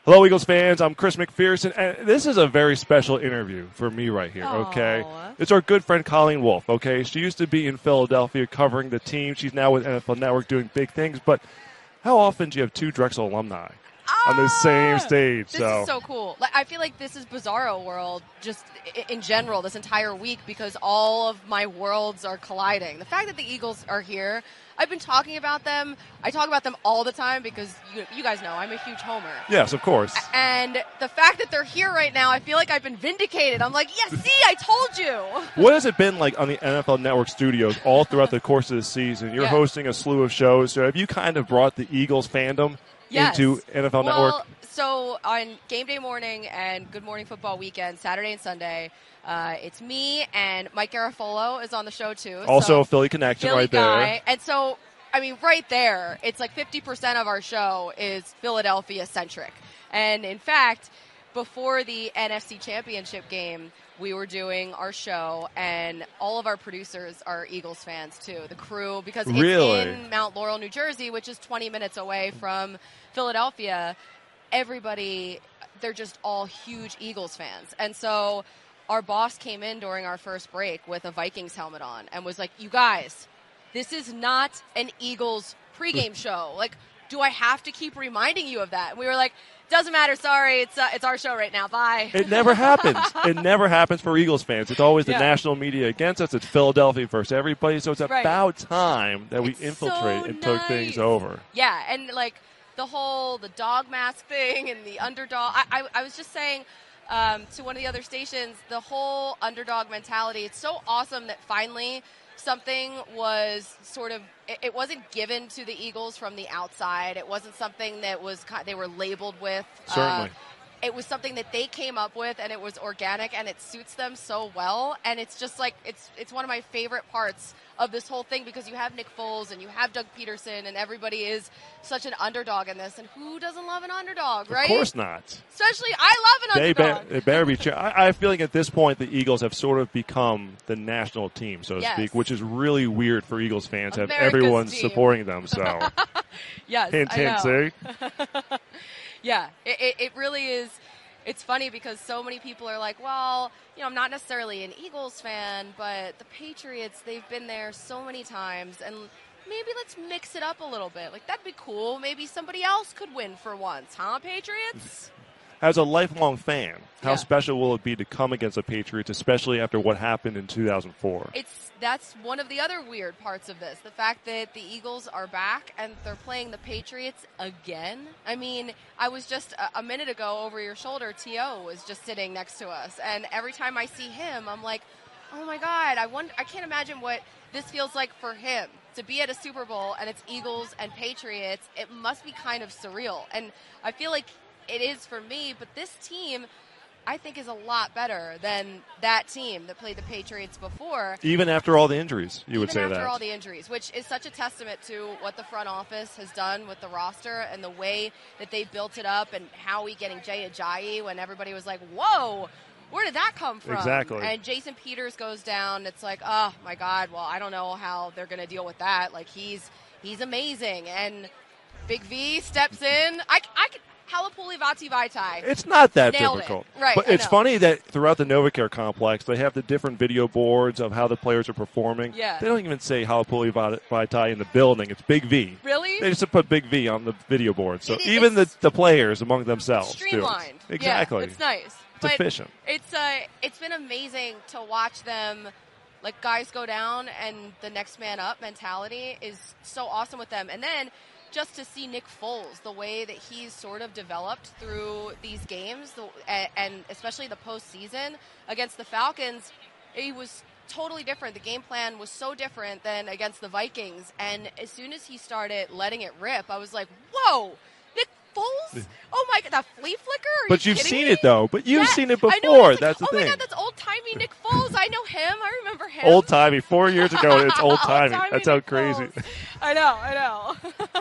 Hello, Eagles fans. I'm Chris McPherson, and this is a very special interview for me right here, okay? Aww. It's our good friend Colleen Wolfe, okay? She used to be in Philadelphia covering the team. She's now with NFL Network doing big things, but how often do you have two Drexel alumni on the same stage? This is so cool. Like, I feel like this is Bizarro World just in general this entire week because all of my worlds are colliding. The fact that the Eagles are here, I've been talking about them. I talk about them all the time because you guys know I'm a huge homer. Yes, of course. And the fact that they're here right now, I feel like I've been vindicated. I'm like, yes, see, I told you. What has it been like on the NFL Network studios all throughout the course of the season? You're hosting a slew of shows. So have you kind of brought the Eagles fandom into NFL Network? So on game day morning and Good Morning Football weekend, Saturday and Sunday, it's me and Mike Garafolo is on the show too. Also a Philly connection Philly right guy. there. And so, I mean, right there, it's like 50% of our show is Philadelphia-centric. And in fact, before the NFC Championship game, we were doing our show, and all of our producers are Eagles fans too, the crew, because it's in Mount Laurel, New Jersey, which is 20 minutes away from Philadelphia. Everybody, they're just all huge Eagles fans. And so our boss came in during our first break with a Vikings helmet on and was like, you guys, this is not an Eagles pregame show. Like, do I have to keep reminding you of that? And we were like, doesn't matter. Sorry, it's our show right now. Bye. It never happens. It never happens for Eagles fans. It's always the national media against us. It's Philadelphia versus everybody. So it's about time that we infiltrate and took things over. Yeah, and like the dog mask thing and the underdog. I was just saying to one of the other stations, the whole underdog mentality. It's so awesome that finally something was sort of, it wasn't given to the Eagles from the outside. It wasn't something that they were labeled with. Certainly. It was something that they came up with, and it was organic, and it suits them so well. And it's just like, it's one of my favorite parts of this whole thing because you have Nick Foles and you have Doug Peterson, and everybody is such an underdog in this. And who doesn't love an underdog, right? Of course not. Especially, I love an underdog. They better be. I feel like at this point the Eagles have sort of become the national team, so to speak, which is really weird for Eagles fans to have everyone supporting them. So, yes, hint, hint, see? Yeah, it really is. It's funny because so many people are like, well, I'm not necessarily an Eagles fan, but the Patriots, they've been there so many times, and maybe let's mix it up a little bit. Like, that'd be cool. Maybe somebody else could win for once, huh, Patriots? As a lifelong fan, how special will it be to come against the Patriots, especially after what happened in 2004? That's one of the other weird parts of this. The fact that the Eagles are back and they're playing the Patriots again. I mean, I was just a minute ago over your shoulder, T.O. was just sitting next to us. And every time I see him, I'm like, oh my God, I can't imagine what this feels like for him. To be at a Super Bowl and it's Eagles and Patriots, it must be kind of surreal. And I feel like it is for me, but this team, I think, is a lot better than that team that played the Patriots before. Even after all the injuries, you would say that. Even after all the injuries, which is such a testament to what the front office has done with the roster and the way that they built it up, and Howie getting Jay Ajayi when everybody was like, whoa, where did that come from? Exactly. And Jason Peters goes down. It's like, oh, my God, well, I don't know how they're going to deal with that. Like, he's amazing. And Big V steps in. I could Halapuli Vati Vaitai. It's not that Nailed difficult. It. Right, but it's funny that throughout the NovaCare complex, they have the different video boards of how the players are performing. Yeah. They don't even say Halapuli Vaitai in the building. It's Big V. Really? They just put Big V on the video board. So even the players among themselves streamlined. do it. Exactly. Yeah, it's nice. It's efficient. It's been amazing to watch them. Like, guys go down and the next man up mentality is so awesome with them. And then just to see Nick Foles, the way that he's sort of developed through these games, and especially the postseason against the Falcons, he was totally different. The game plan was so different than against the Vikings. And as soon as he started letting it rip, I was like, whoa, Nick Foles? Oh, my God, that flea flicker? But you've seen it, though. But you've seen it I know, before. like, That's the thing. Oh, my God, that's old-timey Nick Foles. I know him. I remember him. Old-timey. 4 years ago, it's old-timey. That's how Nick crazy. Foles. I know.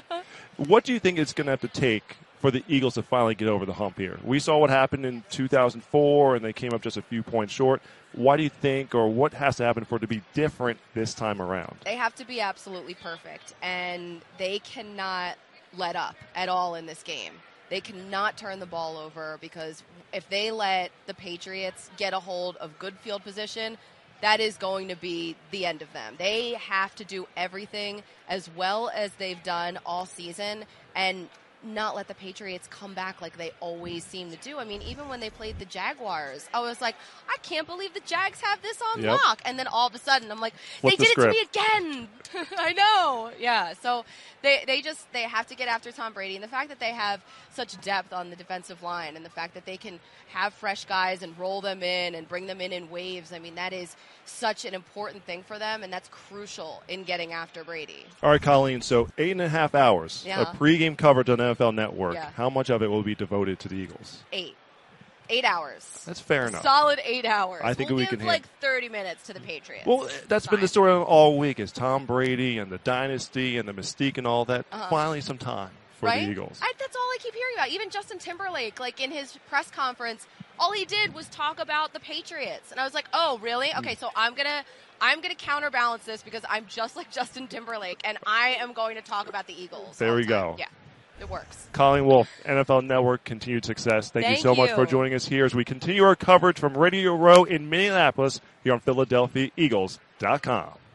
What do you think it's going to have to take for the Eagles to finally get over the hump here? We saw what happened in 2004, and they came up just a few points short. Why do you think, or what has to happen for it to be different this time around? They have to be absolutely perfect, and they cannot let up at all in this game. They cannot turn the ball over, because if they let the Patriots get a hold of good field position, that is going to be the end of them. They have to do everything as well as they've done all season and not let the Patriots come back like they always seem to do. I mean, even when they played the Jaguars, I was like, I can't believe the Jags have this on lock. And then all of a sudden, I'm like, they did it to me again. I know. Yeah. So they have to get after Tom Brady. And the fact that they have such depth on the defensive line, and the fact that they can have fresh guys and roll them in and bring them in waves, I mean, that is such an important thing for them, and that's crucial in getting after Brady. All right, Colleen, so 8.5 hours of pregame coverage on NFL Network. Yeah. How much of it will be devoted to the Eagles? 8 hours. That's fair enough. Solid 8 hours. I think we'll we give can like 30 minutes to the Patriots. Well, that's been the story all week, is Tom Brady and the dynasty and the mystique and all that. Finally some time for the Eagles. That's all I keep hearing about. Even Justin Timberlake, like in his press conference, all he did was talk about the Patriots. And I was like, oh, really? Okay, so I'm gonna counterbalance this, because I'm just like Justin Timberlake, and I am going to talk about the Eagles. There we go. Yeah, it works. Colleen Wolfe, NFL Network, continued success. Thank you so much for joining us here as we continue our coverage from Radio Row in Minneapolis here on PhiladelphiaEagles.com.